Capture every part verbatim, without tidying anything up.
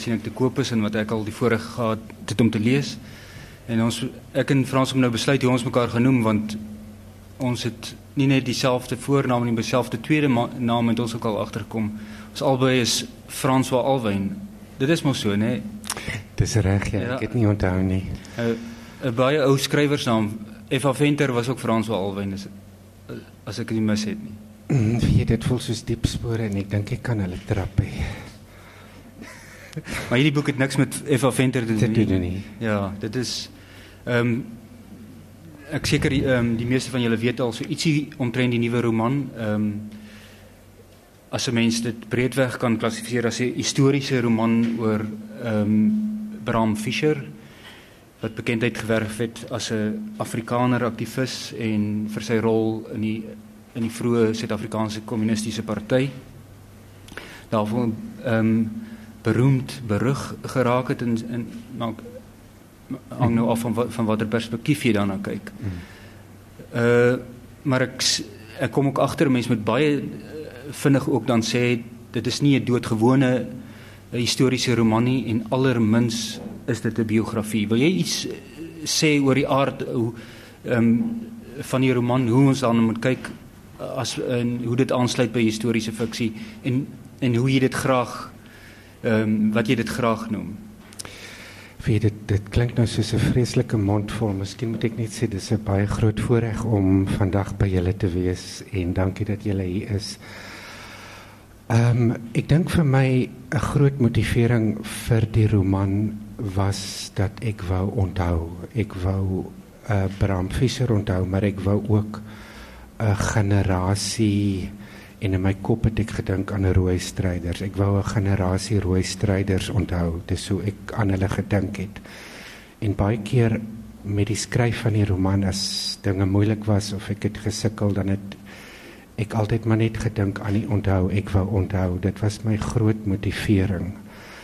sien ek te koop is en wat ek al die voorreg gehad het om te lees. En ons, ek en Frans om nou besluit hoe ons mekaar genoem, want ons het nie net dieselfde voornaam nie, maar dieselfde tweede naam het ons ook al agtergekom. Ons albei is François Alwyn. Dit is maar so, nee. Dis reg, ja, ja. Ek het nie onthou nie. 'n baie ou skrywersnaam, Eva Venter was ook François Alwyn, as ek nie mis het nie. Mm, weet, dit voel soos diep spore en ek dink ek kan hulle trap hê. Maar hierdie boek het niks met Eva Venter te doen. Dit doen nie. Ja, dit is um, ek seker um, die meeste van julle weet al so ietsie omtrent die nuwe roman. Um, as 'n mens dit breedweg kan klassifiseer as 'n historiese roman oor um, Bram Fischer, wat bekendheid gewerf het as 'n Afrikaner aktivis en vir sy rol in die in die vroeë Suid-Afrikaanse kommunistiese party. Daarvan um, beroemd berug geraak het en, en maar hang nou af van wat, van watter perspektief jy daarna kyk. Uh, maar ek ek kom ook agter mense met baie uh, vinnig ook dan sê dit is nie 'n doodgewone historiese roman nie en allermins is dit 'n biografie. Wil jy iets sê oor die aard hoe um, van die roman, hoe ons dan moet kyk as en hoe dit aansluit by historiese fiksie en en hoe jy dit graag Um, wat jy dit graag noem? Weet, dit, dit klink nou soos 'n vreeslike mondvol. Miskien moet ek net sê, dit is 'n baie groot voorreg om vandag by julle te wees en dankie dat julle hier is. Um, ek dink vir my 'n groot motivering vir die roman was dat ek wou onthou. Ek wou uh, Bram Fischer onthou, maar ek wou ook 'n generasie. En in my kop het ek gedink aan 'n rooi stryders. Ek wou 'n generasie rooi stryders onthou. Dis hoe ek aan hulle gedink het. En baie keer met die skryf van die roman, as dinge moeilik was of ek het gesukkel, dan het ek altyd maar net gedink aan die onthou. Ek wou onthou. Dit was my groot motivering.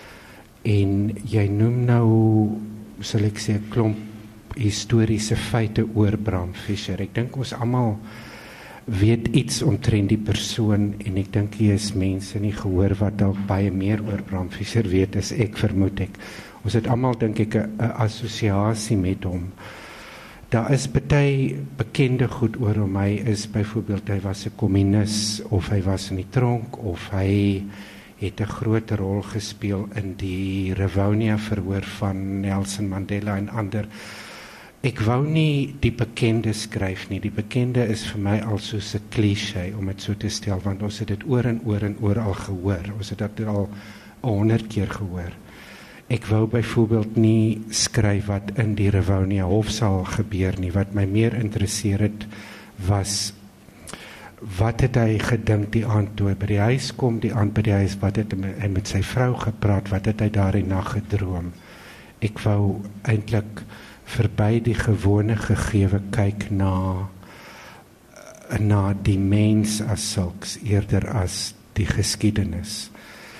En jy noem nou, sal ek sê, 'n klomp historiese feite oor Bram Fischer. Ek dink ons almal weet iets omtrent die persoon en ek dink hier is mense nie gehoor wat dalk baie meer oor Bram Fischer weet as ek, vermoed ek. Ons het almal dink ek 'n assosiasie met hom. Daar is baie bekende goed oor hom. Hy is byvoorbeeld hy was 'n kommunis of hy was in die tronk of hy het 'n groot rol gespeel in die Rivonia verhoor van Nelson Mandela en ander. Ek wou nie die bekende skryf nie. Die bekende is vir my al soos 'n cliché om dit so te stel, want ons het dit oor en oor en oor al gehoor. Ons het dit al honderd keer gehoor. Ek wou byvoorbeeld nie skryf wat in die Rivonia hofsaal gebeur nie. Wat my meer interesseer het was wat het hy gedink die aand toe hy by die huis kom, die aand by die huis, wat het hy met sy vrou gepraat, wat het hy daar die nag gedroom. Ek wou eintlik verby die gewone gegewe kyk na na die mens as sulks eerder as die geskiedenis.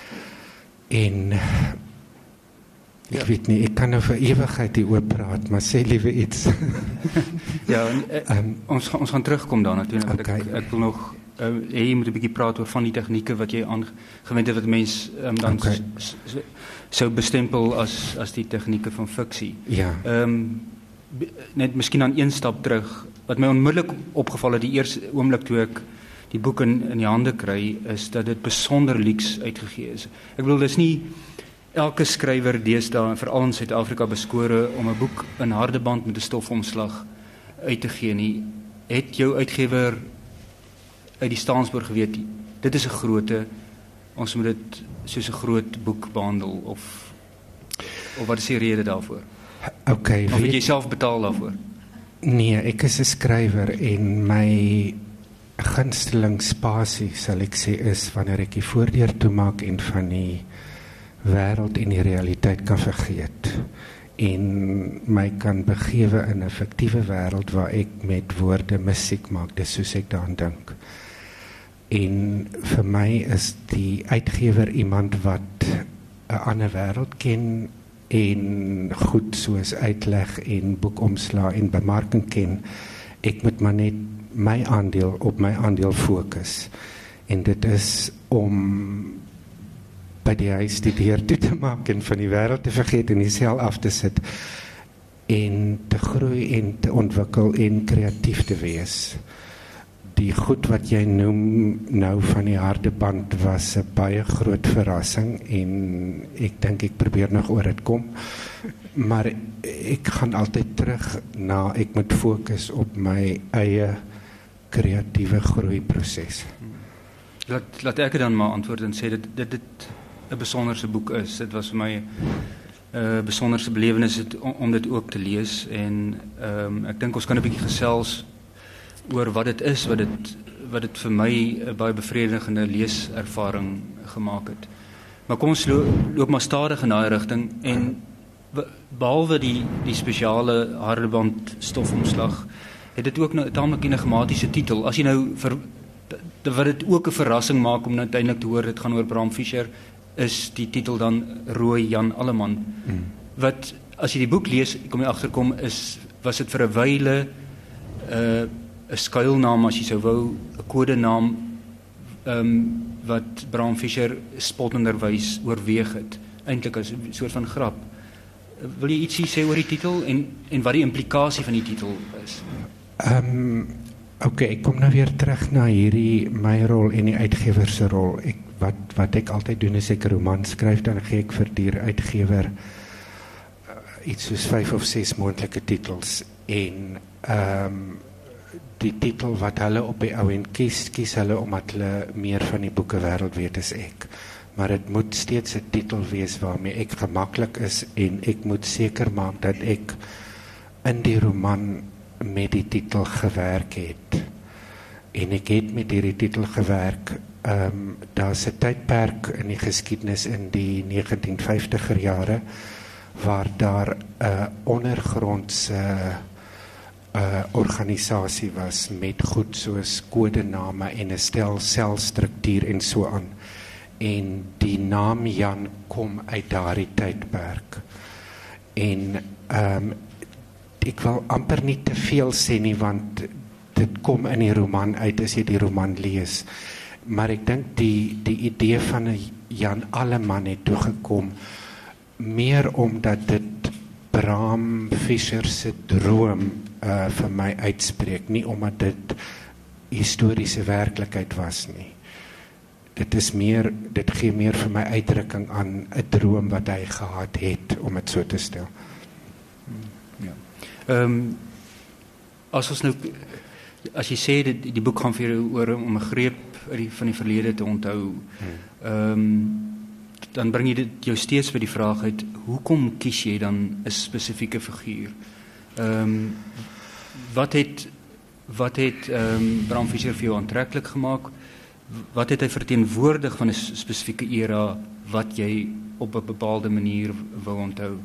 En ek ja. weet nie, ek kan nou vir ewigheid hier oor praat, maar sê liewe iets. ja, en, um, ons, ons gaan terugkom daarna toe, want okay. ek, ek wil nog uh, jy moet 'n bietjie praat oor van die tegnieke wat jy aangewend het wat mens um, dan okay. sou bestempel as as die tegnieke van fiksie. Ja. Ehm um, net miskien aan een stap terug. Wat my onmiddellik opgeval het die eerste oomblik toe ek die boek in in die hande kry, is dat dit besonder lyks uitgegee is. Ek bedoel dis nie elke skrywer deesdae veral in Suid-Afrika beskore om 'n boek in harde band met 'n stofomslag uit te gee nie. Het jou uitgewer uit die staanspoor geweet, dit is 'n groote, ons moet dit soos 'n groot boek behandel of of wat is die rede daarvoor? Okay, of het jy self betaal daarvoor? Nee, ek is 'n skrywer en my gunsteling spasie sal ek sê is wanneer ek die voordeur toemaak en van die wêreld en die realiteit kan vergeet en my kan begewe in 'n fiktiewe wêreld waar ek met woorde musiek maak. Dis soos ek daaraan dink. En vir my is die uitgewer iemand wat 'n ander wêreld ken en goed soos uitleg en boekomslaa en bemarking ken. Ek moet maar net my aandeel op my aandeel fokus. En dit is om by die huis die deur toe te maak en van die wêreld te vergeet en die sel af te sit en te groei en te ontwikkel en kreatief te wees. Die goed wat jy noem nou van die harde band was 'n baie groot verrassing en ek dink ek probeer nog oor dit kom. Maar ek gaan altyd terug na ek moet fokus op my eie kreatiewe groeiproses. Laat laat ek dan maar antwoord en sê dat dit dit 'n besonderse boek is. Dit was vir my 'n uh, besonderse belewenis om, om dit ook te lees en ehm um, ek dink ons kan 'n bietjie gesels oor wat dit is wat dit wat dit vir my 'n baie bevredigende leeservaring gemaak het. Maar kom ons loop, loop maar stadig in daai rigting en behalwe die die spesiale hardeband stofomslag het dit ook nou 'n taamlik enigmatiese titel. As jy nou vir wat dit ook 'n verrassing maak om uiteindelik te hoor dit gaan oor Bram Fischer, is die titel dan Rooi Jan Alleman. Hmm. Wat as jy die boek lees, kom jy agterkom is was dit vir 'n wyle 'n uh, 'n skuilnaam as jy sou wou, 'n kodenaam ehm um, wat Bram Fischer spottenderwys oorweeg het, eintlik as 'n soort van grap. Wil jy ietsie sê oor die titel en en wat die implikasie van die titel is? Ehm um, Oké, okay, ek kom nou weer terug na hierdie my rol en die uitgewer se rol. Ek wat wat ek altyd doen is ek 'n roman skryf, dan gee ek vir die uitgewer uh, iets soos vyf of ses moontlike titels en ehm um, die titel wat hulle op die ou en kies, kies hulle omdat hulle meer van die boeke wêreld weet as ek. Maar dit moet steeds 'n titel wees waarmee ek gemaklik is en ek moet seker maak dat ek in die roman met die titel gewerk het. En ek het met hierdie titel gewerk. Um, daar's 'n tydperk in die geskiedenis in die negentien vyftiger jare waar daar 'n uh, ondergrondse uh, organisasie was met goed soos kodename en 'n stel selstruktuur en so aan. En die naam Jan kom uit daardie tydperk. En um, ek wil amper nie te veel sê nie, want dit kom in die roman uit as jy die roman lees. Maar ek dink die, die idee van 'n Jan Alleman het toegekom, meer omdat dit Bram Fischer se droom uh, vir my uitspreek, nie omdat dit historiese werklikheid was nie. Dit is meer, dit gee meer vir my uitdrukking aan 'n droom wat hy gehad het, om dit so te stel. Ja. Ehm um, as ons nou as jy sê die, die boek gaan vir jou oor om 'n greep uit die, van die verlede te onthou. Ehm um, dan bring jy dit jou steeds by die vraag uit, hoekom kies jy dan 'n spesifieke figuur? Ehm um, wat het wat het ehm um, Bram Fischer vir jou aantreklik gemaak? Wat het hy verteenwoordig van 'n spesifieke era wat jy op 'n bepaalde manier wou onthou?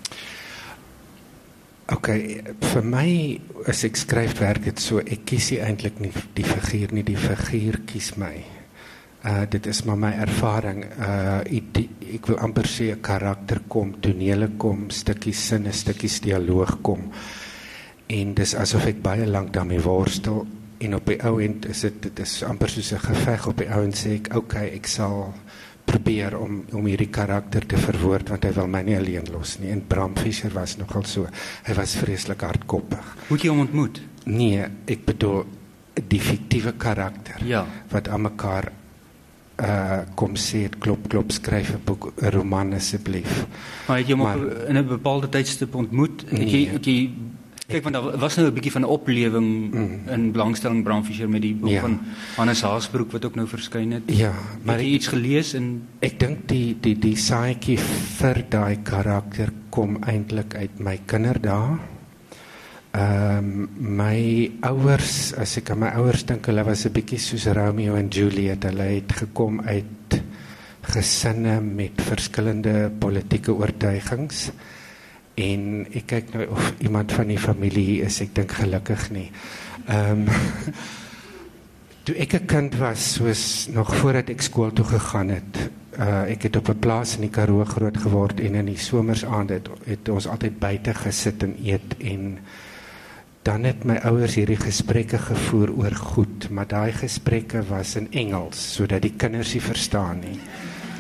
Oké, okay, vir my as ek skryf werk dit so, ek kies nie eintlik nie die figuur nie, die figuur kies my. Uh, dit is maar my ervaring. Uh, ek, ek wil amper sê 'n karakter kom, tonele kom, stukkies sinne, stukkies dialoog kom. En dis asof ek baie lank daarmee worstel. En op die ou end is dit, dit is amper soos 'n geveg. Op die ou end sê ek, okay, ek sal probeer om, om hierdie karakter te verwoord, want hy wil my nie alleen los nie. En Bram Fischer was nogal so, hy was vreeslik hardkoppig. Hoe het jy hom ontmoet? Nee, ek bedoel, die fiktiewe karakter, ja. Wat aan mekaar uh, kom sê, het klop, klop, skryf 'n boek, 'n roman asseblief. Maar het jy hom maar, op, in 'n bepaalde tydstip ontmoet? Nee. Het jy, het jy Kijk, want daar was nou 'n bietjie van 'n oplewing mm. in belangstelling Bram Fischer met die boek ja. van Hannes Haasbroek wat ook nou verskyn het. Ja, maar het jy iets gelees en ek dink die die die saadjie vir daai karakter kom eintlik uit my kinderdae. Ehm um, my ouers, as ek aan my ouers dink, hulle was 'n bietjie soos Romeo en Juliet. Hulle het gekom uit gesinne met verskillende politieke oortuigings. En ek kyk nou of iemand van die familie is, ek dink gelukkig nie. Um, toe ek 'n kind was, soos nog voordat ek skool toe gegaan het, uh, ek het op 'n plaas in die Karoo groot geword en in die somersaande het, het ons altyd buite gesit en eet en dan het my ouers hierdie gesprekke gevoer oor goed, maar daai gesprekke was in Engels, sodat die kinders nie verstaan nie.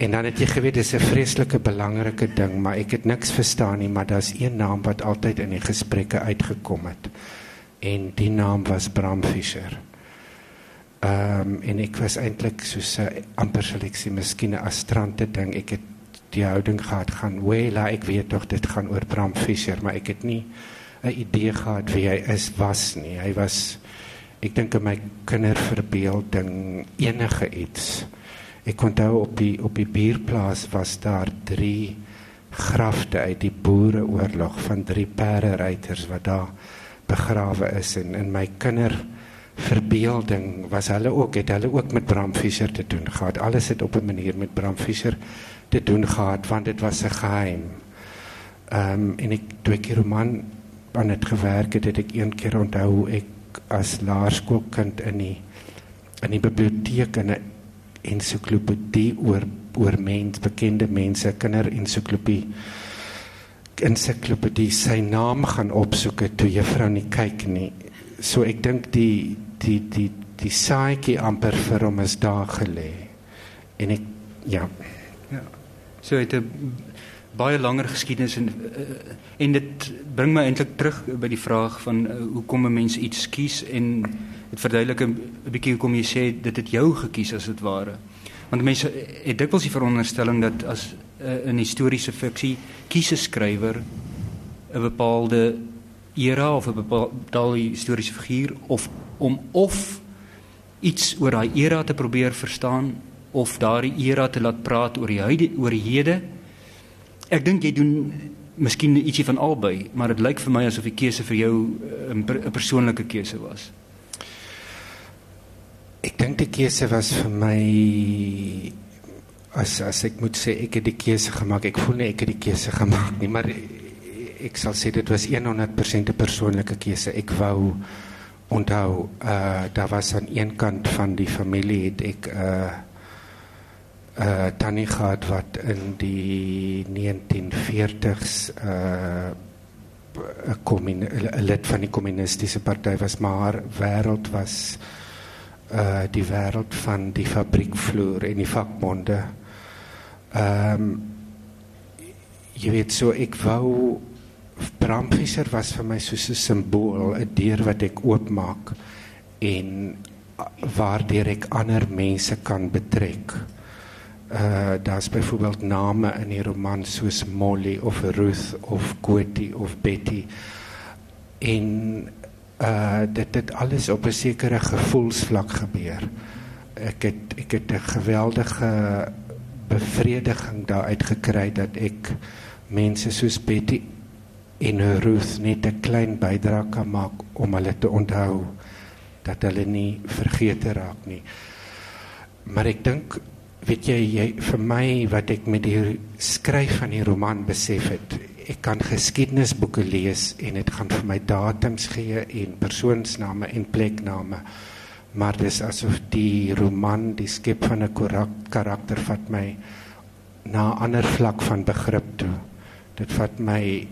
En dan het jy geweet, dis 'n vreeslike belangrike ding, maar ek het niks verstaan nie, maar daar's een naam wat altyd in die gesprekke uitgekom het. En die naam was Bram Fischer. Um, en ek was eintlik soos 'n amper sal ek sê, miskien 'n astrante ding. Ek het die houding gehad gaan, wela, ek weet tog dit gaan oor Bram Fischer, maar ek het nie 'n idee gehad wie hy is was nie. Hy was, ek dink in my kinderverbeelding enige iets. Ek onthou op die op die bierplaas was daar drie grafte uit die boereoorlog van drie perderyters wat daar begrawe is, en in my kinderverbeelding was hulle ook, het hulle ook met Bram Fischer te doen gehad. Alles het op 'n manier met Bram Fischer te doen gehad, want dit was 'n geheim. Um, en ek, toe ek die roman aan het gewerk het, het ek een keer onthou hoe ek as laerskoolkind in die, in die biblioteek in 'n ensiklopedie oor, oor mens, bekende mense, kinderensiklopedie, ensiklopedie, sy naam gaan opsoek toe juffrou nie kyk nie. So ek dink die, die, die, die saadjie amper vir hom is daar gelê. En ek, ja. Ja. So het 'n baie langer geskiedenis en, en dit bring my eintlik terug by die vraag van uh, hoe kom 'n mens iets kies, en dit verduidelik 'n bietjie hoekom jy sê dit het jou gekies as dit ware. Want mense het dikwels die veronderstelling dat as uh, in historiese fiksie kies 'n skrywer 'n bepaalde era of 'n bepaalde historiese figuur of om of iets oor daai era te probeer verstaan of daardie era te laat praat oor die huide, oor die hede. Ek dink jy doen miskien ietsie van albei, maar dit lyk vir my asof die keuse vir jou 'n persoonlike keuse was. Ek dink die keuse was vir my, as, as ek moet sê, ek het die keuse gemaak, ek voel nie ek het die keuse gemaak nie, maar ek sal sê dit was honderd persent 'n persoonlike keuse. Ek wou onthou, uh, daar was aan een kant van die familie, het ek uh, uh, tannie gehad wat in die negentien veertigs uh, 'n lid van die communistische party was, maar haar wêreld was uh, die wêreld van die fabriekvloer en die vakbonde. Um, jy weet, so ek wou, Bram Fischer was vir my soos 'n simbool, 'n deur wat ek oopmaak en waardeur ek ander mense kan betrek. Uh, daar's byvoorbeeld name in die roman soos Molly of Ruth of Kotie of Betty, en uh, dit het alles op 'n sekere gevoelsvlak gebeur. Ek het, ek het 'n geweldige bevrediging daaruit gekry dat ek mense soos Betty en Ruth net 'n klein bydrae kan maak om hulle te onthou, dat hulle nie vergete raak nie. Maar ek dink, weet jy, jy, vir my wat ek met die skryf van die roman besef het, ek kan geskiedenisboeke lees en het gaan vir my datums gee en persoonsname en plekname, maar dis asof die roman, die skep van 'n karakter vat my na 'n ander vlak van begrip toe. Dit vat my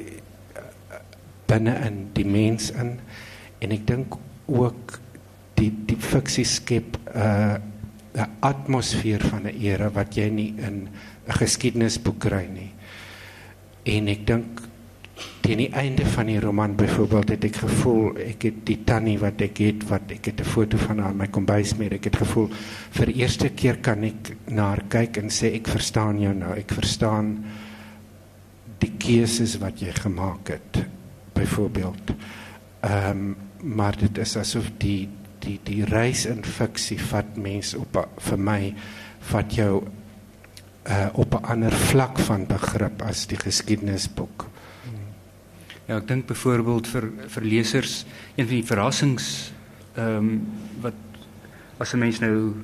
binne in die mens in, en ek dink ook die, die fiksie skep 'n uh, 'n atmosfeer van 'n era wat jy nie in 'n geskiedenisboek kry nie. En ek dink teen die einde van die roman byvoorbeeld het ek gevoel, ek het die tannie wat ek het, wat ek het 'n foto van haar in my kombuis mee, ek het gevoel, vir die eerste keer kan ek na haar kyk en sê, ek verstaan jou nou, ek verstaan die keuses wat jy gemaak het, byvoorbeeld. Um, maar dit is asof die Die, die reis in fiksie vat mens op, vir my, vat jou uh, op 'n ander vlak van begrip as die geskiedenisboek. Ja, ek dink byvoorbeeld vir, vir lesers, een van die verrassings, um, wat, as 'n mens nou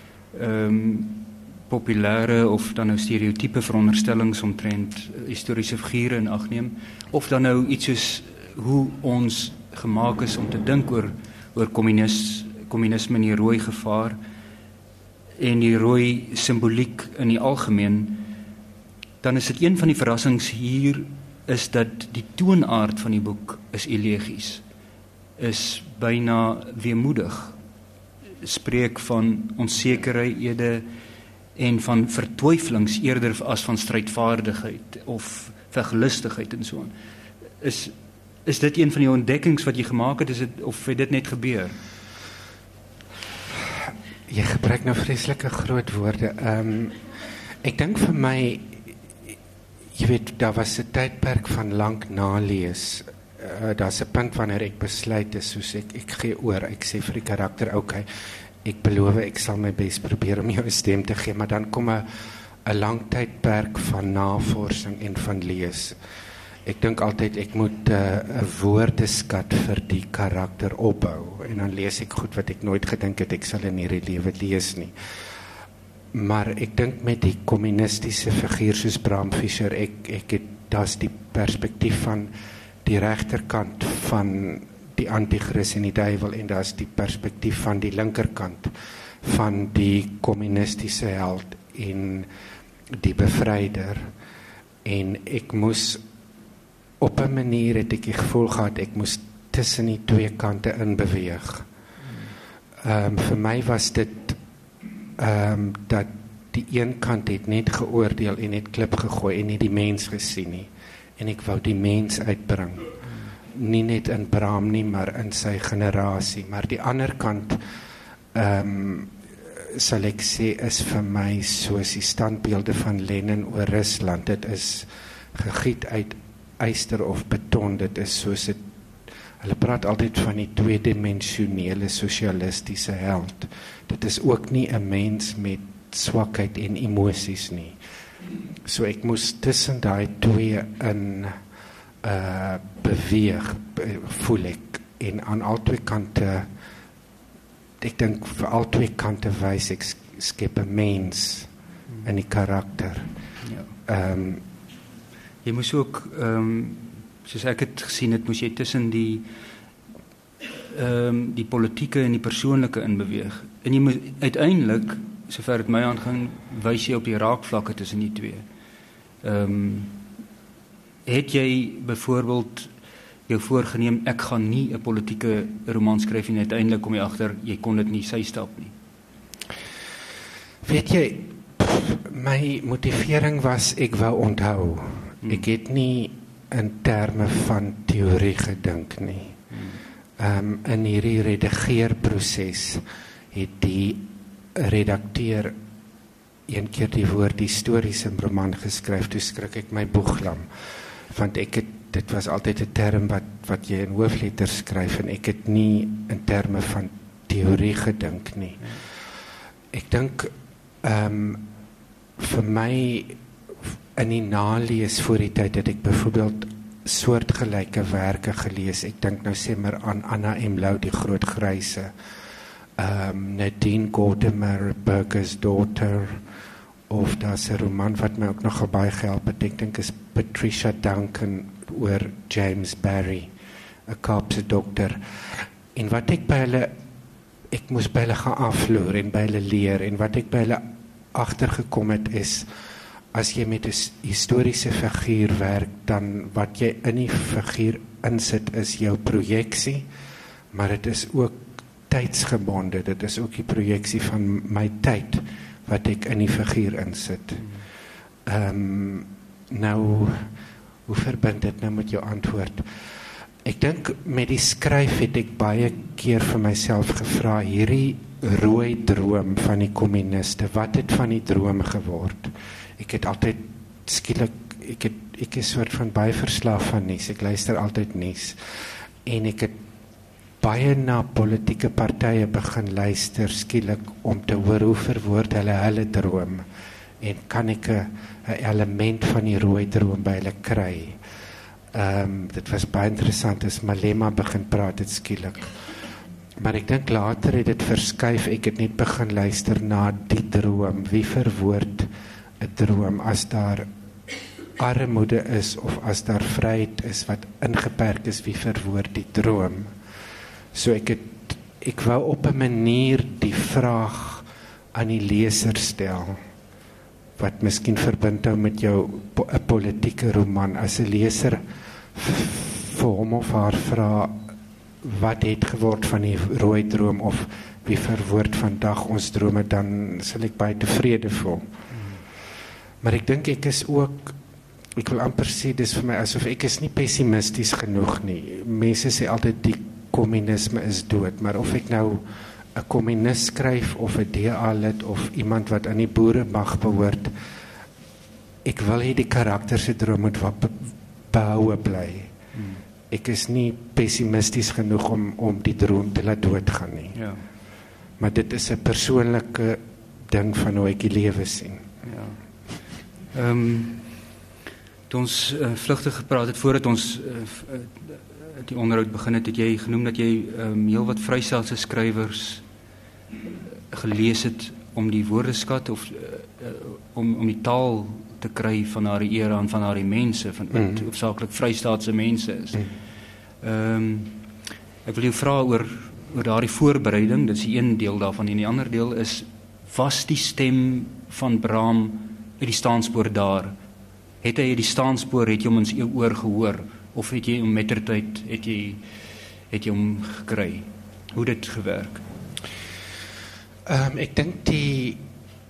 um, populêre of dan nou stereotype veronderstellings omtrent historiese figure in ag neem, of dan nou iets soos hoe ons gemaak is om te dink oor oor communis, communisme en die rooi gevaar en die rooi symboliek in die algemeen, dan is dit een van die verrassings hier is dat die toonaard van die boek is elegies, is byna weemoedig, spreek van onsekerhede en van vertwyfelings eerder as van strydvaardigheid of veglustigheid en so aan. Is is dit een van die ontdekkings wat jy gemaak het, is dit of het dit net gebeur? Jy gebruik nou vreeslike groot woorde. Um, ek dink vir my, jy weet, daar was 'n tydperk van lank nalees. Uh, daar's 'n punt wanneer ek besluit is, soos ek, ek gee oor, ek sê vir die karakter, okay, ek beloof, ek sal my bes probeer om jou 'n stem te gee, maar dan kom 'n 'n lang tydperk van navorsing en van lees. Ek dink altyd ek moet 'n uh, woordeskat vir die karakter opbou, en dan lees ek goed wat ek nooit gedink het ek sal in hierdie lewe lees nie. Maar ek dink met die kommunistiese figuur soos Bram Fischer, ek ek het daar's die perspektief van die regterkant van die anti-kris en die duiwel, en daar's die perspektief van die linkerkant van die kommunistiese held en die bevryder. En ek moes op 'n manier het ek die gevoel gehad ek moes tussen die twee kante in beweeg. Um, vir my was dit um, dat die een kant het net geoordeel en het klip gegooi en nie die mens gesien nie. En ek wou die mens uitbring. Nie net in Bram nie, maar in sy generasie. Maar die ander kant, um, sal ek sê, is vir my soos die standbeelde van Lenin oor Rusland. Dit is gegiet uit yster of beton. Dit is soos het, hulle praat altyd van die tweedimensionele sosialistiese held. Dit is ook nie 'n mens met swakheid en emosies nie. So ek moes tussen daai twee in uh, beweeg, voel ek, en aan al twee kante, ek dink vir al twee kante wys ek skep 'n mens in die karakter. Ja. Um, jy moes ook, um, soos ek het gesien het, moes jy tussen die um, die politieke en die persoonlike in beweeg. En jy moet uiteindelik, sover het my aangaan, wys jy op die raakvlakke tussen die twee. Um, het jy byvoorbeeld jou voorgeneem, ek gaan nie 'n politieke roman skryf en uiteindelik kom jy agter, jy kon dit nie sy stap nie? Weet jy, my motivering was, ek wou onthou. Hmm. Ek het nie in terme van teorie gedink nie. Hmm. Um, in hierdie redigeerproses het die redakteur een keer die woord historiese roman geskryf, toe skrik ek my boeglam, want ek het, dit was altyd 'n term wat, wat jy in hoofletters skryf, en ek het nie in terme van teorie gedink nie. Ek dink, um, vir my, in die nalees voor die tyd, het ek byvoorbeeld soortgelyke werke gelees. Ek dink nou sê maar aan Anna M. Louw, die groot gryse, um, Nadine Gordimer, Burger's Daughter, of daar's 'n roman wat my ook nog baie gehelp het, ek dink is Patricia Duncan oor James Barry, 'n Kaapse dokter. En wat ek by hulle, ek moes by hulle gaan afloer en by hulle leer, en wat ek by hulle agtergekom het is, as jy met 'n historiese figuur werk, dan wat jy in die figuur insit is jou projeksie, maar dit is ook tydsgebonde, dit is ook die projeksie van my tyd, wat ek in die figuur insit. Um, nou, hoe verbind dit nou met jou antwoord? Ek dink met die skryf het ek baie keer vir myself gevra, hierdie rooi droom van die kommuniste, wat het van die droom geword? Ek het altyd skielik, ek het ek is soort van baie verslaaf van nuus, ek luister altyd nuus, en ek het baie na politieke partye begin luister skielik om te hoor hoe verwoord hulle hulle droom, en kan ek 'n element van die rooi droom by hulle kry. Um, dit was baie interessant as Malema begin praat het skielik. Maar ek dink later het dit verskuif, ek het net begin luister na die droom, wie verwoord 'n droom, as daar armoede is, of as daar vryheid is wat ingeperk is, wie verwoord die droom. So ek het, ek wou op 'n manier die vraag aan die leser stel, wat miskien verbind hou met jou 'n politieke roman, as 'n leser vir hom of haar vra, wat het geword van die rooi droom, of wie verwoord vandag ons drome, dan sal ek baie tevrede voel. Maar ek dink ek is ook, ek wil amper sê, dis vir my asof ek is nie pessimisties genoeg nie. Mense sê altyd die kommunisme is dood, maar of ek nou 'n kommunist skryf of 'n D A lid of iemand wat aan die boere mag behoort, ek wil hê die karakter se droom moet behoue bly. Hmm. Ek is nie pessimisties genoeg om om die droom te laat doodgaan nie. Ja. Maar dit is 'n persoonlike ding van hoe ek die lewe sien. Ja. Ehm um, toe ons uh, vlugtig gepraat het voordat ons uh, die onderhoud begin het, het jy genoem dat jy um, heel wat Vrystaatse skrywers gelees het om die woordeskat of uh, uh, om om die taal te kry van haar era en van haar mense, van wat mm. hoofsaaklik Vrystaatse mense is. Ehm mm. um, ek wil jou vra oor oor daardie voorbereiding, dit is die een deel daarvan, en die ander deel is, was die stem van Braam uit die staanspoor daar? Het hy die staanspoor, het jy hom in sy oor gehoor, of het jy hom mettertyd, het jy, het jy hom gekry? Hoe dit gewerk? Um, ek dink die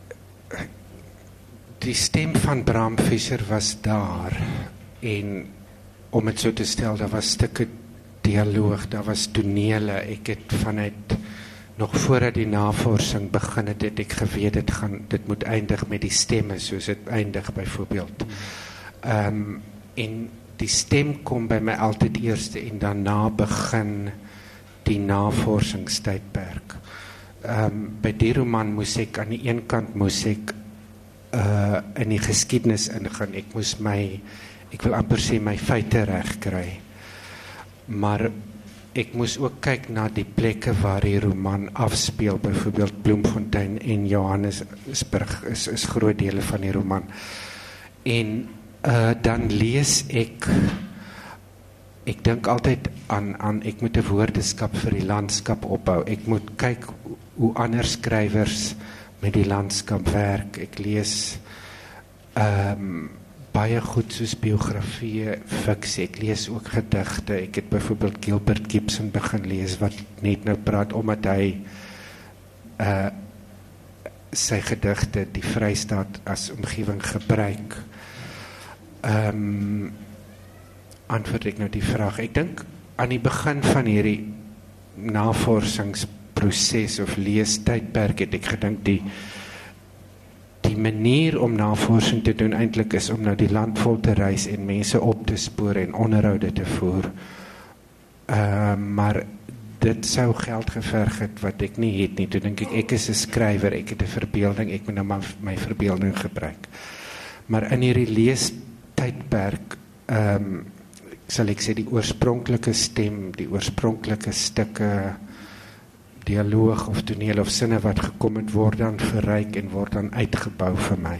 die stem van Bram Fischer was daar, en om het so te stel, daar was stukke dialoog, daar was tonele, ek het vanuit nog voordat die navorsing begin het, het ek geweet, dit, gaan, dit moet eindig met die stemme, soos het eindig byvoorbeeld. Um, en die stem kom by my altyd eerste, en daarna begin die navorsingstydperk. Um, by die roman moes ek, aan die een kant moes ek uh, in die geskiedenis ingaan, ek moes my, ek wil amper sê, my feite reg kry. Maar ek moes ook kyk na die plekke waar die roman afspeel, byvoorbeeld Bloemfontein en Johannesburg is, is groot dele van die roman. En uh, dan lees ek, ek dink altyd aan, aan, ek moet 'n woordeskap vir die landskap opbou. Ek moet kyk hoe ander skrywers met die landskap werk. Ek lees um, baie goed soos biografie, fiksie, ek lees ook gedigte, ek het byvoorbeeld Gilbert Gibson begin lees, wat net nou praat, omdat hy uh, sy gedigte, die Vrystaat as omgewing gebruik. Um, antwoord ek nou die vraag, ek dink aan die begin van hierdie navorsingsproses of leestydperk het ek gedink die Die manier om navorsing te doen eintlik is om nou die land vol te reis en mense op te spoor en onderhoude te voer. Uh, maar dit sou geld geverg het wat ek nie het nie. Toe dink ek, ek is 'n skrywer, ek het 'n verbeelding, ek moet nou maar my verbeelding gebruik. Maar in hierdie leestydperk, um, sal ek sê die oorspronklike stem, die oorspronklike stukke, dialoog of toneel of sinne wat gekom het, word dan verryk en word dan uitgebou vir my.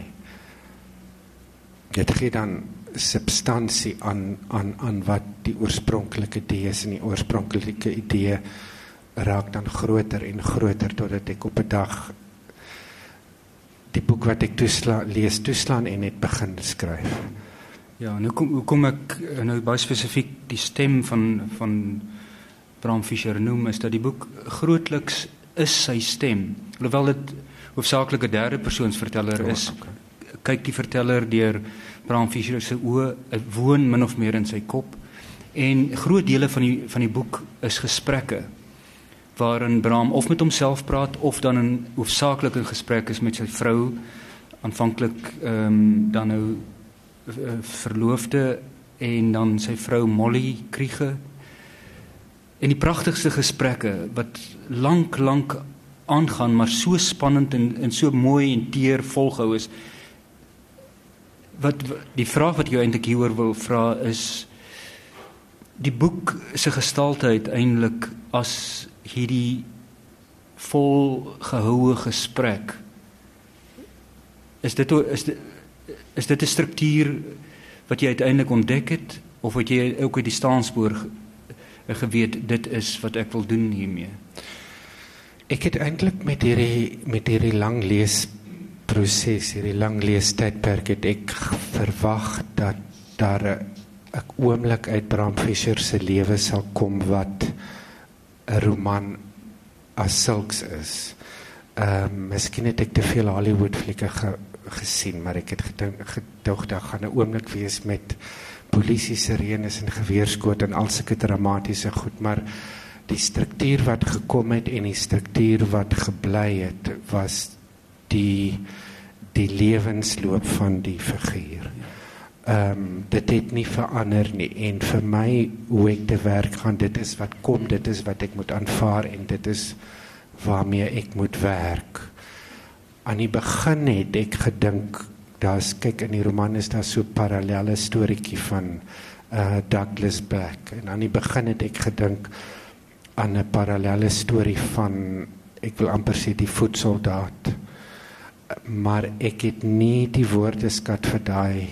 Dit gee dan substansie aan, aan, aan wat die oorspronklike idee is, en die oorspronklike idee raak dan groter en groter, totdat ek op 'n dag die boek wat ek toesla, lees toeslaan en net begin skryf. Ja, nou kom, hoe kom ek nou baie spesifiek die stem van, van Bram Fischer noem, is dat die boek grootliks is sy stem, hoewel dit hoofsaaklik 'n derde persoonsverteller ja, is, okay. Kyk die verteller deur Bram Fischer se oë, woon min of meer in sy kop, en groot dele van die, van die boek is gesprekke, waarin Bram of met homself praat, of dan in hoofsaaklik in gesprek is met sy vrou, aanvanklik um, dan nou uh, verloofde, en dan sy vrou Molly Kriege, en die pragtigste gesprekke, wat lank, lank aangaan, maar so spannend en, en so mooi en teer volgehou is. Wat, die vraag wat jy eintlik hieroor wil vra is, die boek se gestalte uiteindelik as hierdie volgehoue gesprek, is dit, is dit, is dit 'n struktuur wat jy uiteindelik ontdek het, of wat jy ook uit die staanspoor geweet, dit is wat ek wil doen hiermee? Ek het eintlik met hierdie met hierdie lang leesproses, hierdie lang leestydperk, het ek verwag dat daar 'n oomblik uit Bram Fischer se lewe sal kom wat 'n roman as sulks is. Ehm um, miskien het ek te veel Hollywood flieke ge, gesien, maar ek het gedink gedog daar gaan 'n oomblik wees met polisie sirenes en geweerskoot en al sulke dramatiese goed, maar die struktuur wat gekom het en die struktuur wat gebly het was die die lewensloop van die figuur. Ehm um, dit het nie verander nie en vir my hoe ek te werk gaan, dit is wat kom, dit is wat ek moet aanvaar en dit is waarmee ek moet werk. Aan die begin het ek gedink, daar's kyk in die roman is daar so 'n parallelle storieetjie van uh, Douglas Black en aan die begin het ek gedink aan 'n parallelle storie van, ek wil amper sê die voetsoldaat, maar ek het nie die woordeskat vir daai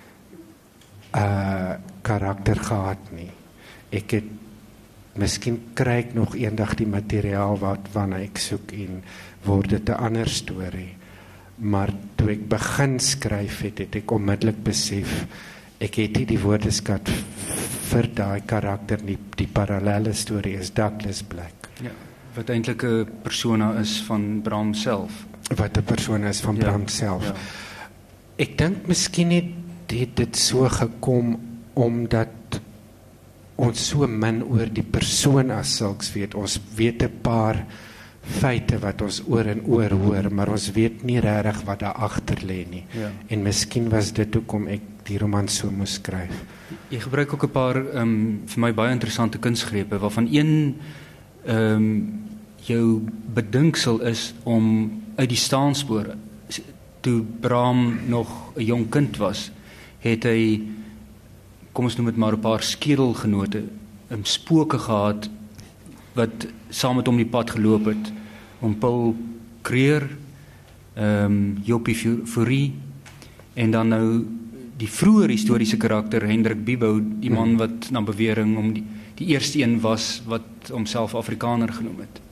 uh, karakter gehad nie. Ek het miskien kry ek nog eendag die materiaal wat waarna ek soek en word dit 'n ander storie. Maar toe ek begin skryf het, het ek onmiddellik besef ek het nie die woordeskat vir daai karakter nie. Die parallelle storie is Douglas Black. Ja, wat eintlik 'n persona is van Bram self. Wat 'n persona is van ja, Bram self. Ja. Ek dink miskien het dit, dit so gekom omdat ons so min oor die persoon as sulks weet. Ons weet 'n paar feite wat ons oor en oor hoor, maar ons weet nie regtig wat daar agter lê nie. Ja. En miskien was dit hoekom ek die roman so moes skryf. Jy gebruik ook 'n paar um, vir my baie interessante kunsgrepe, waarvan een um, jou bedinksel is om uit die staanspore. Toe Bram nog 'n jong kind was, het hy, kom ons noem dit maar 'n paar skedelgenote, 'n spooke gehad wat saam met hom die pad geloop het, om Paul Creer, um, Jopie Fourie, en dan nou die vroeë historiese karakter Hendrik Bibo, die man wat na bewering om die, die eerste een was wat homself Afrikaner genoem het.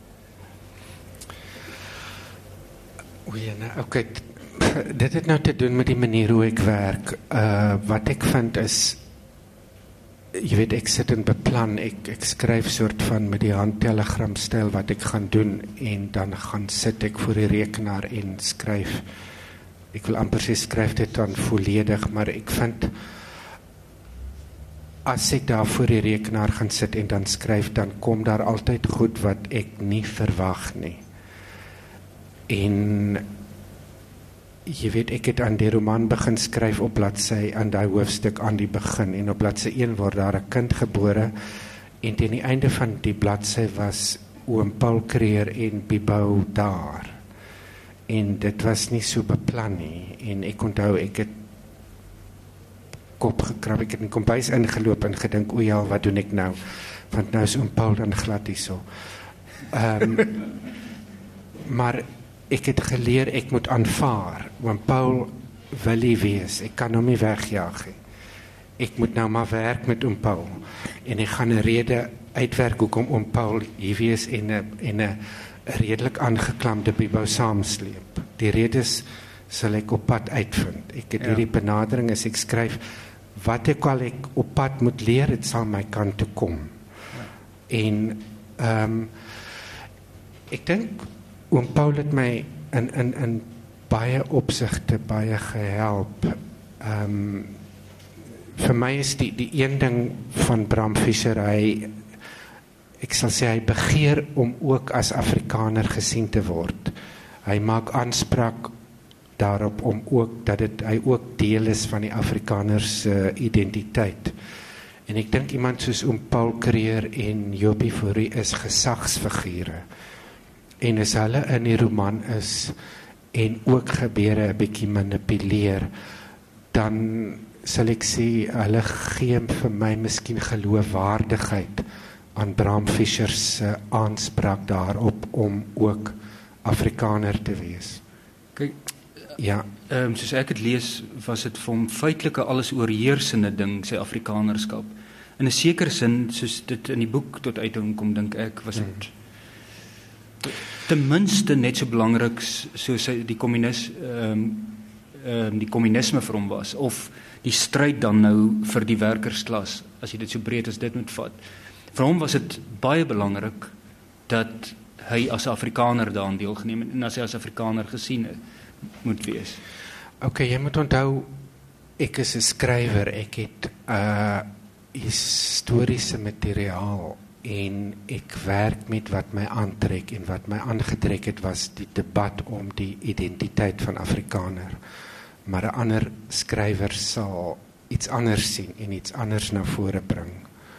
O ja, nou, okay. Dit het nou te doen met die manier hoe ek werk. Uh, wat ek vind is, jy weet, ek sit en beplan, ek, ek skryf soort van met die handtelegram styl wat ek gaan doen, en dan gaan sit ek voor die rekenaar en skryf. Ek wil amper sê skryf dit dan volledig, maar ek vind, as ek daar voor die rekenaar gaan sit en dan skryf, dan kom daar altyd goed wat ek nie verwag nie. En jy weet, ek het aan die roman begin skryf op bladsy, aan die hoofstuk aan die begin, en op bladsy een word daar 'n kind gebore, en teen die einde van die bladsy was oom Paul Creer en Bibo daar, en dit was nie so beplan nie, en ek onthou, ek het kop gekrap, ek het in die kombuis ingeloop en gedink, o ja, wat doen ek nou, want nou is oom Paul dan glad hier so. Um, maar ek het geleer, ek moet aanvaar, want Paul wil nie wees, ek kan hom nie wegjaag nie. Ek moet nou maar werk met oom Paul, en ek gaan 'n rede uitwerk hoekom oom Paul hier wees en 'n en 'n redelik aangeklamde Bibo saamsleep. Die redes sal ek op pad uitvind. Ek het ja. hierdie benadering as ek skryf, wat ek al ek op pad moet leer, dit sal my kant toe kom. Ja. En um, ek dink oom Paul het my in, in, in baie opsigte baie gehelp. Um, vir my is die, die een ding van Bram Fischer, hy, ek sal sê, hy begeer om ook as Afrikaner gesien te word. Hy maak aanspraak daarop om ook, dat het, hy ook deel is van die Afrikaners uh, identiteit. En ek dink iemand soos oom Paul Creer en Jopie Fourie is gesagsfigure. En as hulle in die roman is en ook gebeure 'n bietjie manipuleer, dan sal ek sê, hulle gee vir my miskien geloofwaardigheid aan Bram Fischer se aanspraak daarop om ook Afrikaner te wees. Kyk, ja, um, soos ek het lees, was dit vir hom feitelike alles oorheersende ding, sy Afrikanerskap. In 'n sekere sin, soos dit in die boek tot uiting kom, dink ek, was dit hmm. ten minste net so belangrik soos die kommunis, um, um, die kommunisme vir hom was, of die stryd dan nou vir die werkersklas, as jy dit so breed as dit moet vat. Vir hom was dit baie belangrik dat hy as 'n Afrikaner daaraan deelgeneem het en as hy as Afrikaner gesien het, moet wees. Ok, jy moet onthou, ek is 'n skrywer, ek het uh, historiese materiaal en ek werk met wat my aantrek en wat my aangetrek het was die debat om die identiteit van Afrikaner. Maar 'n ander skrywer sal iets anders sien en iets anders na vore bring.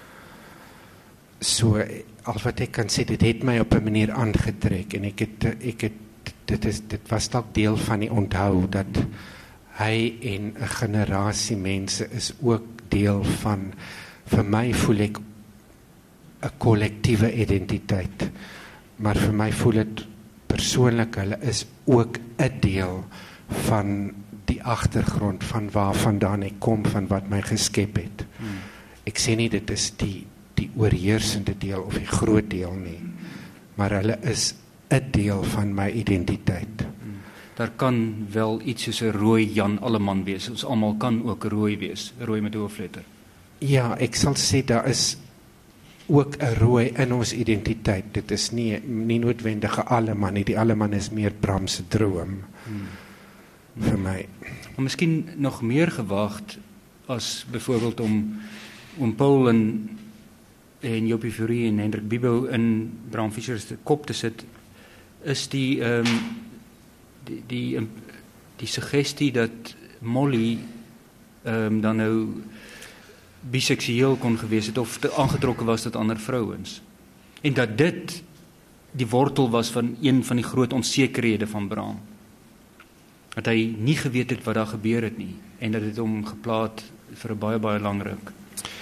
So, al wat ek kan sê, dit het my op 'n manier aangetrek en ek het, ek het dit, is, dit was dalk deel van die onthou dat hy en 'n generasie mense is ook deel van, vir my voel ek 'n kollektiewe identiteit, maar vir my voel dit persoonlik, hulle is ook 'n deel van die agtergrond van waar vandaan ek kom, van wat my geskep het. Hmm. Ek sê nie dit is die, die oorheersende deel of die groot deel nie, maar hulle is 'n deel van my identiteit. Hmm. Daar kan wel iets soos 'n rooi Jan Alleman wees, ons almal kan ook rooi wees, rooi met 'n hoofletter. Ja, ek sal sê daar is ook 'n rooi in ons identiteit. Dit is nie, nie noodwendig 'n Alleman nie, die Alleman is meer Bram se droom. Hmm. Vir my. Maar miskien nog meer gewaagd as byvoorbeeld om om Paul en en Jopie Fourie en Hendrik Bibo in Bram Fischer se kop te sit, is die ehm um, die die die suggestie dat Molly ehm um, dan nou biseksueel kon gewees het of te aangetrokke was tot ander vrouens. En dat dit die wortel was van een van die groot onsekerhede van Bram. Dat hy nie geweet het wat daar gebeur het nie en dat dit hom geplaat vir 'n baie baie lang ruk.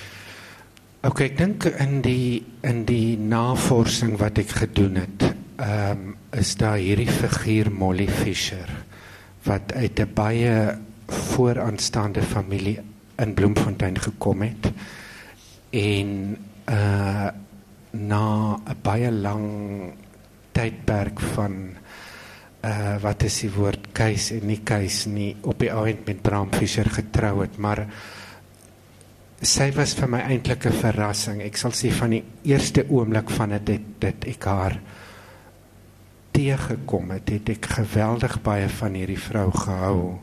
Ok, ek dink in die in die navorsing wat ek gedoen het, um, is daar hierdie figuur Molly Fischer wat uit 'n baie vooraanstaande familie in Bloemfontein gekom het en uh, na 'n baie lang tydperk van Uh, wat is die woord, keis en nie keis nie, op die ouend met Bram Fischer getrou het, maar sy was vir my eintlik 'n verrassing. Ek sal sê van die eerste oomblik van dit, dit, dit ek haar teëgekom het, het ek geweldig baie van hierdie vrou gehou.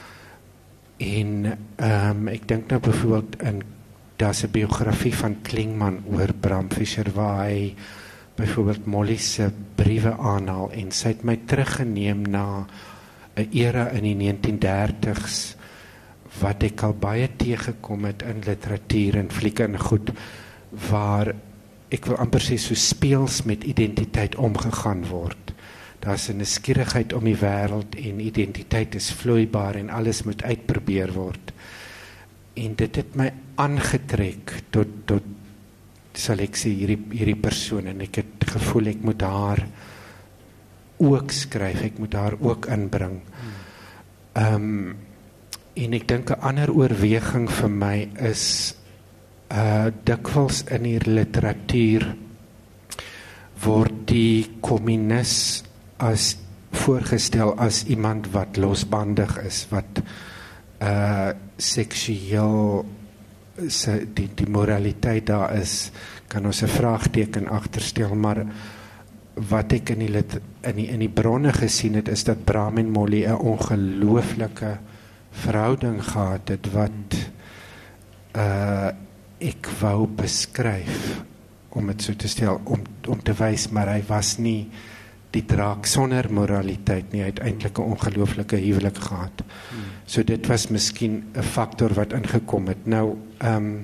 En um, ek dink nou byvoorbeeld in daar's 'n biografie van Klingman oor Bram Fischer waar hy byvoorbeeld Molly se briewe aanhaal en sy het my teruggeneem na 'n era in die negentien dertigs wat ek al baie teëgekom het in literatuur en flieke en goed waar ek wil amper sê so speels met identiteit omgegaan word. Daar's 'n nuuskierigheid om die wêreld en identiteit is vloeibaar en alles moet uitprobeer word. En dit het my aangetrek tot tot sal ek sê hierdie, hierdie persoon en ek het gevoel ek moet haar ook skryf, ek moet haar ook inbring. Um, en ek dink 'n ander oorweging vir my is uh, dikwels in hier literatuur word die kommunis as voorgestel as iemand wat losbandig is, wat uh, seksueel Die, die moraliteit daar is, kan ons 'n vraagteken agterstel, maar wat ek in die, in die, in die bronne gesien het, is dat Bram en Molly 'n ongelooflike verhouding gehad het, wat uh, ek wou beskryf, om het so te stel, om, om te wys, maar hy was nie die draak sonder moraliteit nie, hy het eintlik 'n ongelooflike huwelik gehad. Hmm. So dit was miskien 'n faktor wat ingekom het. Nou, um,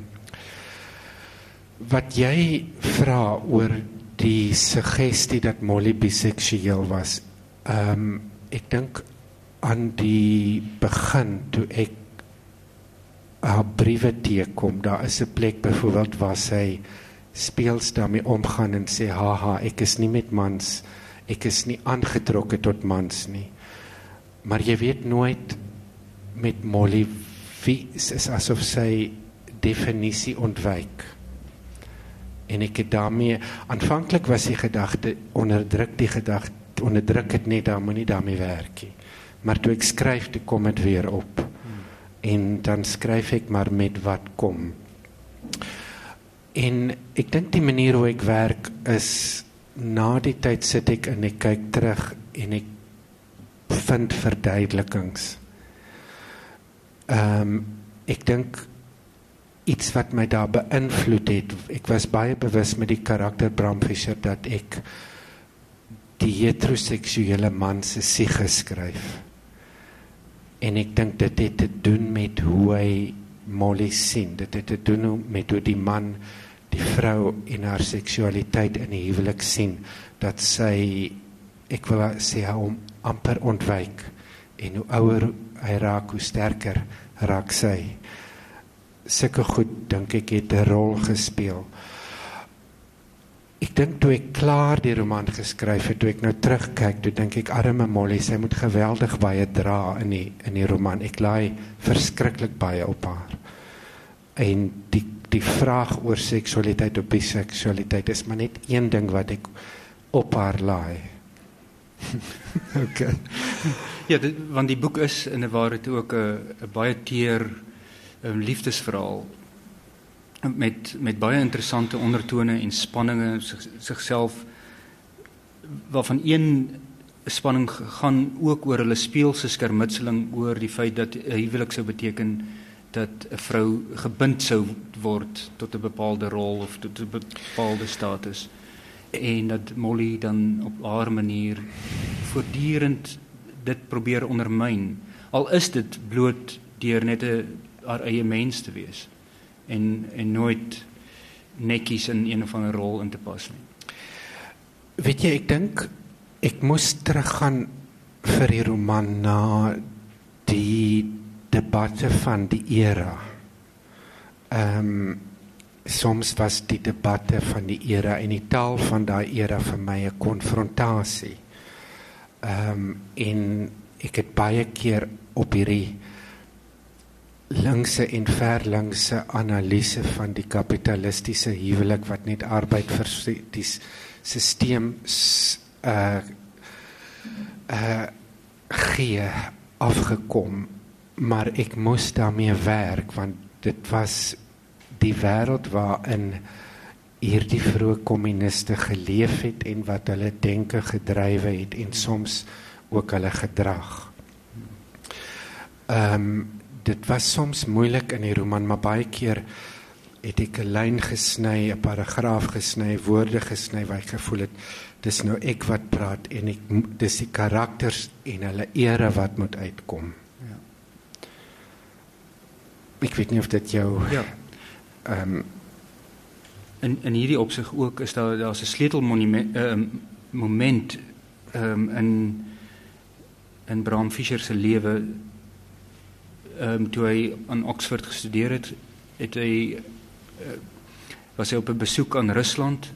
wat jy vra oor die suggestie dat Molly biseksueel was, um, ek dink aan die begin, toe ek haar briewe teekom, daar is 'n plek byvoorbeeld waar sy speels daarmee omgaan en sê, haha, ek is nie met mans, ek is nie aangetrokke tot mans nie. Maar jy weet nooit met Molly, wie is asof sy definisie ontwyk. En ek het daarmee, aanvanklik was die gedagte, onderdruk die gedagte, onderdruk het net, daar moet nie daarmee werk nie. Maar toe ek skryf, toe kom het weer op. Hmm. En dan skryf ek maar met wat kom. En ek dink die manier hoe ek werk is, na die tyd sit ek en ek kyk terug en ek vind verduidelikings. Um, ek dink iets wat my daar beïnvloed het, ek was baie bewus met die karakter Bram Fischer dat ek die heteroseksuele man se siege skryf. En ek dink dit het te doen met hoe hy Molly sien, dit het te doen met hoe die man die vrou en haar seksualiteit in die huwelik sien, dat sy, ek wil sê, hom amper ontwyk, en hoe ouer hy raak, hoe sterker raak sy. Sulke goed, dink ek, het 'n rol gespeel. Ek dink toe ek klaar die roman geskryf het, toe ek nou terugkyk, toe dink ek, arme Molly, sy moet geweldig baie dra in die, in die roman. Ek laai verskriklik baie op haar. En die, die vraag oor seksualiteit of biseksualiteit is maar net een ding wat ek op haar laai. Okay. Ja, dit, want die boek is in 'n waarheid ook 'n baie teer um, liefdesverhaal met met baie interessante ondertone en spanninge sig, sigself, waarvan een spanning gaan ook oor hulle speelse skermutseling oor die feit dat 'n huwelik sou beteken dat 'n vrou gebind sou word tot 'n bepaalde rol of tot 'n bepaalde status, en dat Molly dan op haar manier voortdurend dit probeer ondermyn, al is dit bloot deur net 'n haar eie mens te wees en en nooit netjies in een of ander rol in te pas nie. Weet jy, ek dink ek moes teruggaan vir die roman na die debatte van die era. Ehm um, soms was die debatte van die era en die taal van daai era vir my 'n konfrontasie. Ehm um, en ek het baie keer op hierdie linkse en verlinkse analise van die kapitalistiese huwelik wat net arbeid vir die stelsel uh, uh, gee afgekom, maar ek moes daarmee werk, want dit was die wêreld waarin hierdie vroeë kommuniste geleef het en wat hulle denke gedrywe het en soms ook hulle gedrag. Ehm um, dit was soms moeilik in die roman, maar baie keer het ek 'n lyn gesny, 'n paragraaf gesny, woorde gesny waar ek gevoel het dis nou ek wat praat en ek dis die karakters en hulle era wat moet uitkom. Ja. Ek weet nie of dit jou ja. Um, in in hierdie opsig ook is daar daar's 'n sleutelmoment um, moment um, in in Bram Fischer se lewe. Um, toe hy aan Oxford gestudeer het, het hy uh, was hy op 'n besoek aan Rusland,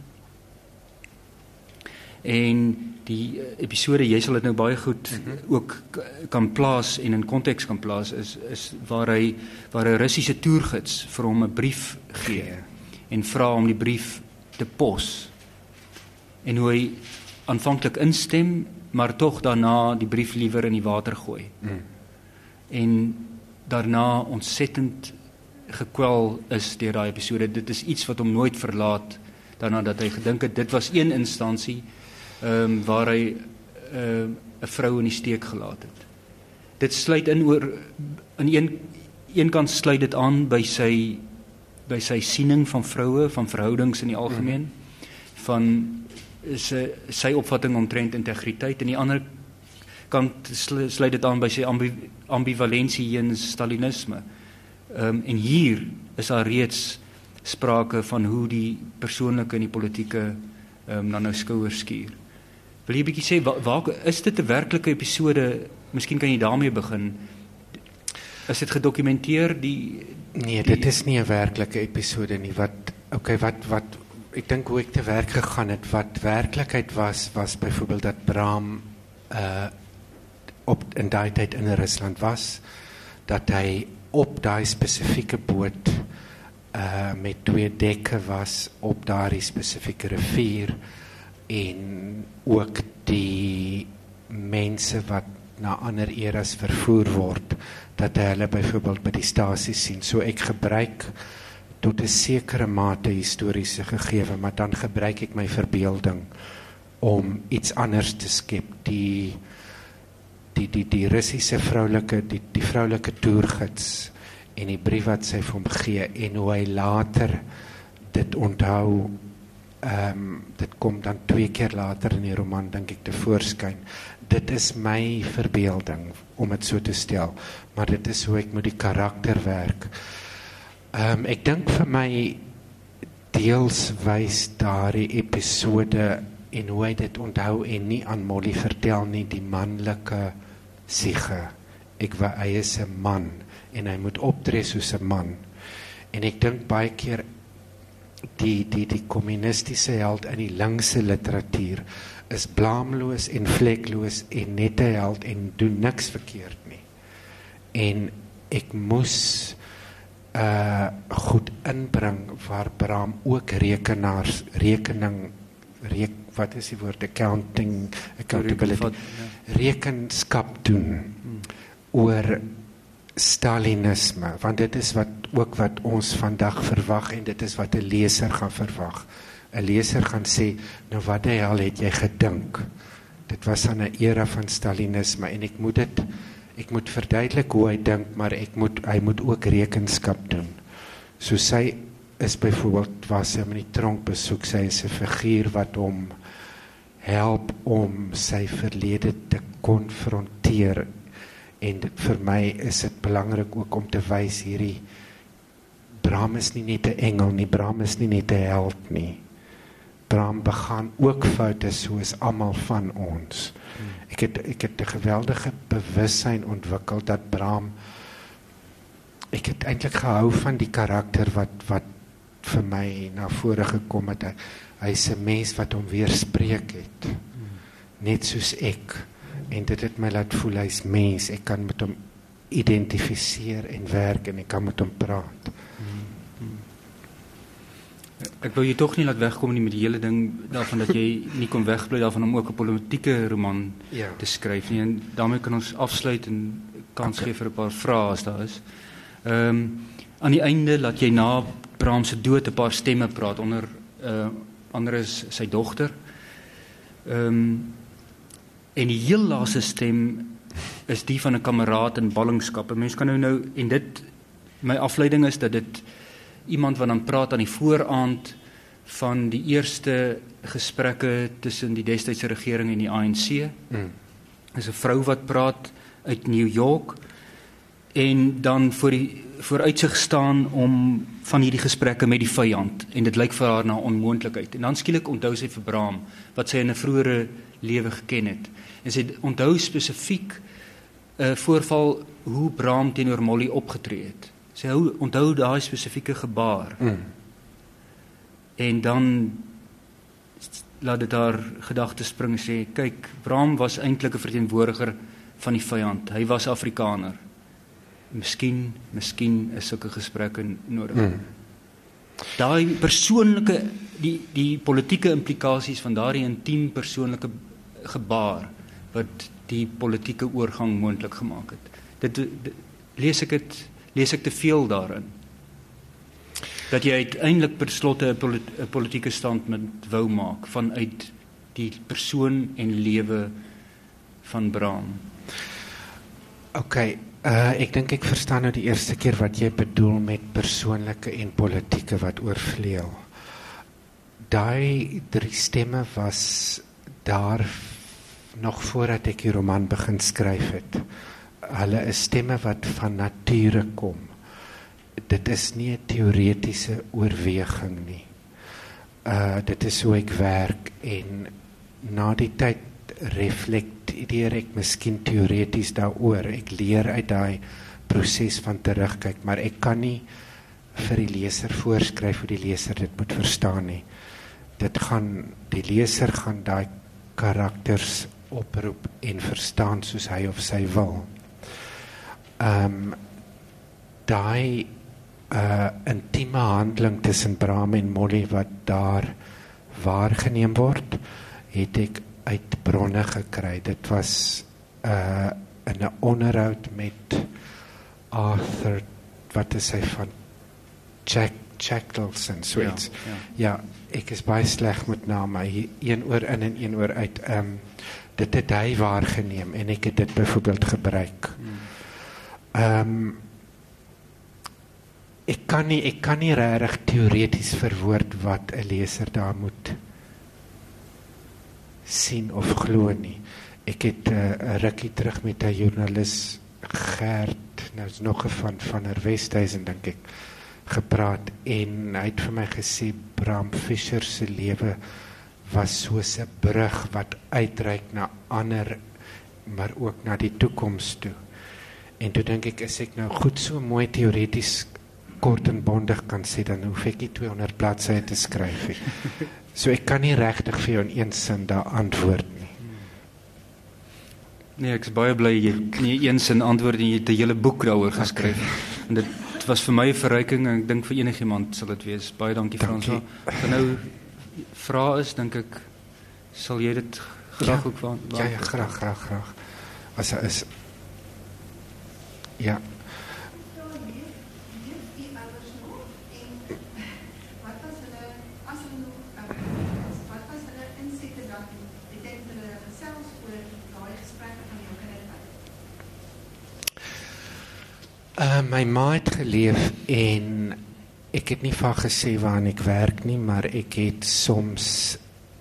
en die episode, jy sal dit nou baie goed mm-hmm. ook kan plaas en in konteks kan plaas, is is waar hy waar 'n Russiese toergids vir hom 'n brief gee yeah. en vra om die brief te pos, en hoe hy aanvanklik instem, maar tog daarna die brief liewer in die water gooi mm. en daarna ontsettend gekwel is deur daai episode. Dit is iets wat hom nooit verlaat, daarna dat hy gedink het dit was een instansie um, waar hy 'n uh, vrou in die steek gelaat het. Dit sluit in oor aan een een kant sluit dit aan by sy by sy siening van vroue, van verhoudings in die algemeen, mm. van sy sy opvatting omtrent integriteit, en die ander kant sluit dit aan by sy ambi, ambivalensie in Stalinisme. Um, en hier is daar reeds sprake van hoe die persoonlike en die politieke um, dan nou skouers skuur. Wil jy 'n bietjie sê, waar, waar, is dit 'n werklike episode? Miskien kan jy daarmee begin. Is dit gedokumenteer? Die, nee, dit is nie 'n werklike episode nie. Wat, okay, wat, wat, ek dink hoe ek te werk gegaan het, wat werklikheid was, was byvoorbeeld dat Bram uh, op in daai tyd in Rusland was, dat hy op daai spesifieke boot uh, met twee dekke was op daardie spesifieke rivier, en ook die mense wat na ander eras vervoer word, dat hy hulle byvoorbeeld by die stasie sien. So ek gebruik tot 'n sekere mate historiese gegewe, maar dan gebruik ek my verbeelding om iets anders te skep. Die die die die Russiese vroulike die die vroulike toergids en die brief wat sy vir hom gee en hoe hy later dit onthou. Um, dit kom dan twee keer later in die roman dink ek te voorskyn. Dit is my verbeelding om dit so te stel, maar dit is hoe ek met die karakter werk. Um, ek dink vir my deels wys daardie episode en hoe hy dit onthou en nie aan Molly vertel nie, die manlike siege. Ek wa, hy is 'n man en hy moet optree soos 'n man. En ek dink baie keer die die die kommunistiese held in die linkse literatuur is blaamloos en vlekloos en net 'n held en doen niks verkeerd nie. En ek moes uh goed inbring waar Bram ook rekenaars rekening reek, wat is die woord accounting accountability Vat, ja. rekenskap doen hmm. oor Stalinisme, want dit is wat ook wat ons vandag verwag en dit is wat 'n leser gaan verwag. 'n Leser gaan sê, nou wat die hel het jy gedink? Dit was aan 'n era van Stalinisme en ek moet dit ek moet verduidelik hoe hy dink, maar ek moet hy moet ook rekenskap doen. So sy is byvoorbeeld was hy in die tronk besoek, sy is 'n figuur wat hom help om sy verlede te konfronteer. En dit, vir my is dit belangrik ook om te wys hierdie Bram is nie net 'n engel nie, Bram is nie net 'n held nie. Bram begaan ook foute soos almal van ons. Hmm. Ek het ek het 'n geweldige bewussyn ontwikkel dat Bram ek het eintlik gehou van die karakter wat wat vir my na vore gekom het. Hy, hy's 'n mens wat hom weerspreek het. Hmm. Net soos ek. En dit het my laat voel hy's mens. Ek kan met hom identifiseer en werk en ek kan met hom praat. Hmm. Hmm. Ek wil jy tog nie laat wegkom nie met die hele ding daarvan dat jy nie kon wegbly daarvan om ook 'n politieke roman ja. te skryf nie. En daarmee kan ons afsluit en kans okay. gee vir 'n paar vrae as daar is. Ehm um, aan die einde laat jy na Bram se dood 'n paar stemme praat, onder uh, ander is sy dogter. Ehm um, En die heel laaste stem is die van 'n kameraad in ballingskap. 'n Mens kan nou nou, en dit, my afleiding is dat dit iemand wat dan praat aan die vooraand van die eerste gesprekke tussen die destydse regering en die A N C. Mm. Is 'n vrou wat praat uit New York en dan voor die vooruitsig staan om van hierdie gesprekke met die vyand en dit lyk vir haar na onmoontlikheid. En dan skielik onthou sy vir Bram wat sy in 'n vroeëre lewe geken het. En sy onthou spesifiek 'n uh, voorval hoe Bram teenoor Molly opgetree het. Sy hou, onthou daai spesifieke gebaar. Mm. En dan laat dit haar gedagtes spring en sê, kyk, Bram was eintlik 'n verteenwoordiger van die vyand. Hy was Afrikaner. Miskien, miskien is sulke gesprekke nodig. Mm. Daai persoonlike, die, die politieke implikasies van daardie intiem persoonlike gebaar, wat die politieke oorgang moontlik gemaak het. Dit, dit lees ek het, lees ek te veel daarin. Dat jy uiteindelik per slotte 'n polit, politieke standpunt wou maak vanuit die persoon en lewe van Bram. OK, uh, ek dink ek verstaan nou die eerste keer wat jy bedoel met persoonlike en politieke wat oorvleuel. Daai drie stemme was daar nog voordat ek die roman begin skryf het. Hulle is stemme wat van nature kom. Dit is nie 'n teoretiese oorweging nie. Uh, dit is hoe ek werk en na die tyd reflekteer ek miskien teoreties daaroor. Ek leer uit daai proses van terugkyk, maar ek kan nie vir die leser voorskryf hoe die leser dit moet verstaan nie. Dit gaan, die leser gaan daai karakters oproep en verstaan soos hy of sy wil. Um, daai uh, intieme handeling tussen Bram en Molly wat daar waargeneem word, het ek uit bronne gekry. Dit was uh, in 'n onderhoud met Arthur, wat is hy van Jack Chactals en so iets. Ja, ja, ek is baie sleg met name, een oor in en een oor uit. Um, dit het hy waargeneem en ek het dit byvoorbeeld gebruik. Um, ek kan nie, ek kan nie regtig teoreties verwoord wat 'n leser daar moet sien of glo nie. Ek het 'n uh, rukkie terug met 'n joernalis Gert, nou is nog 'n van van der Westhuizen dink ek, gepraat en hy het vir my gesê Bram Fischer se lewe was soos 'n brug wat uitreik na ander, maar ook na die toekoms toe. En toe dink ek, as ek nou goed so mooi teoreties kort en bondig kan sê, dan hoef ek nie tweehonderd bladsye te skryf nie. So ek kan nie regtig vir jou in een sin daar antwoord nie. Nee, ek is baie bly jy het nie een sin antwoord en jy het 'n hele boek daaroor geskryf. Okay. En dit was vir my 'n verryking en ek dink vir enigiemand sal dit wees. Baie dankie, dankie. Frans. As er nou vrae is, dink ek sal jy dit graag ja, ook van. Ja, ja, graag, graag, graag. As er is ja. Uh, my ma het geleef en ek het nie van gesê waar ek werk nie, maar ek het soms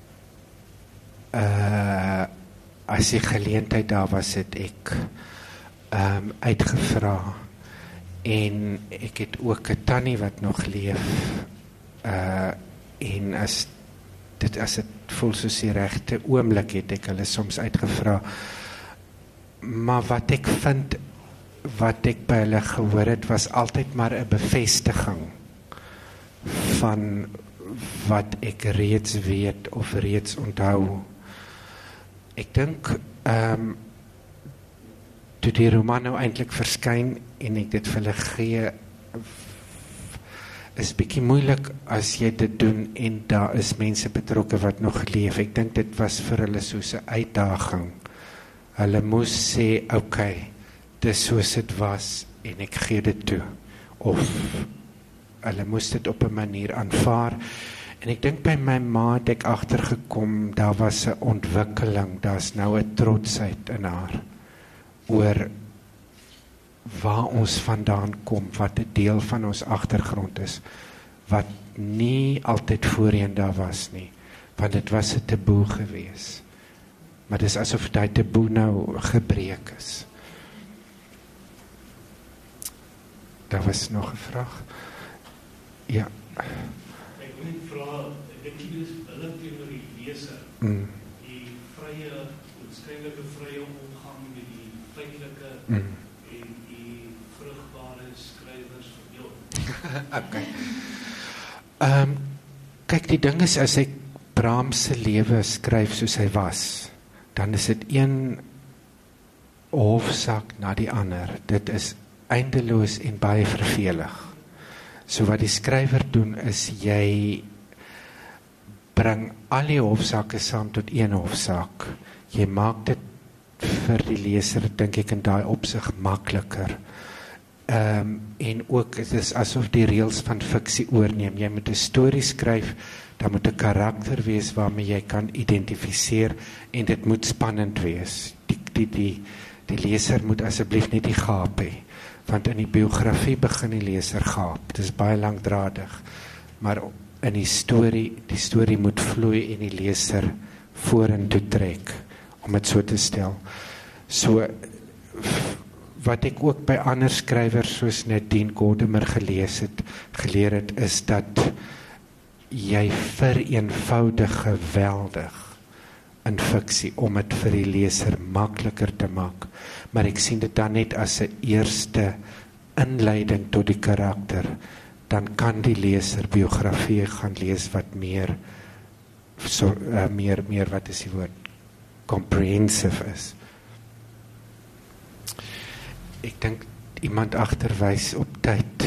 uh, as die geleentheid daar was, het ek um, uitgevra en ek het ook 'n tannie wat nog leef uh, en as dit as dit voel soos die regte oomblik het ek hulle soms uitgevra, maar wat ek vind wat ek by hulle gehoor het, was altyd maar 'n bevestiging van wat ek reeds weet of reeds onthou. Ek dink um, toe die roman nou eintlik verskyn en ek dit vir hulle gee, is bietjie moeilik as jy dit doen en daar is mense betrokke wat nog leef. Ek dink dit was vir hulle soos 'n uitdaging. Hulle moes sê, oké, okay, dis soos dit was en ek gee dit toe, of hulle moes dit op 'n manier aanvaar. En ek dink by my ma het ek agtergekom, daar was 'n ontwikkeling, daar's nou 'n trotsheid in haar oor waar ons vandaan kom, wat 'n deel van ons agtergrond is, wat nie altyd voorheen daar was nie, want dit was 'n taboe gewees. Maar dis asof daai taboe nou gebreek is. Daar was nog 'n vraag. Ja. Ek wil net vra, ek dink jy is hulle teenoor die leser, Mm. die vrye, oorskynlike vrye omgang met die feitelike Mm. en die vrugbare skrywers van jou. Okay. Ehm um, kyk, die ding is, as ek Bram se lewe skryf soos hy was, dan is dit een hofsaak na die ander. Dit is eindeloos en baie vervelig. So wat die skrywer doen is, jy bring al die hofsaake saam tot een hofsaak. Jy maak dit vir die leser, dink ek, in daai opsig makliker. Um, en ook, het is asof die reëls van fiksie oorneem. Jy moet 'n storie skryf, dan moet 'n karakter wees waarmee jy kan identifiseer en dit moet spannend wees. Die, die, die, die leser moet asseblief nie die gaap hê, want in die biografie begin die leser gaap. Dit is baie langdradig, maar in die storie, die storie moet vloei en die leser vorentoe trek, om dit so te stel. So, wat ek ook by ander skrywers soos Nadine Gordimer gelees het, geleer het, is dat jy vereenvoudig geweldig in fiksie om dit vir die leser makliker te maak. Maar ek sien dit dan net as 'n eerste inleiding tot die karakter. Dan kan die leser biografie gaan lees wat meer so, uh, meer meer wat is die woord comprehensive is. Ek dink iemand agterwys op tyd.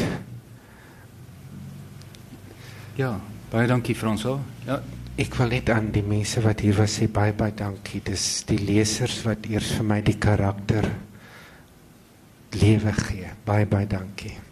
Ja, baie dankie François. Ja, ek wil net aan die mense wat hier was sê baie baie dankie. Dis die lesers wat eers vir my die karakter lewe gee. Baie baie dankie.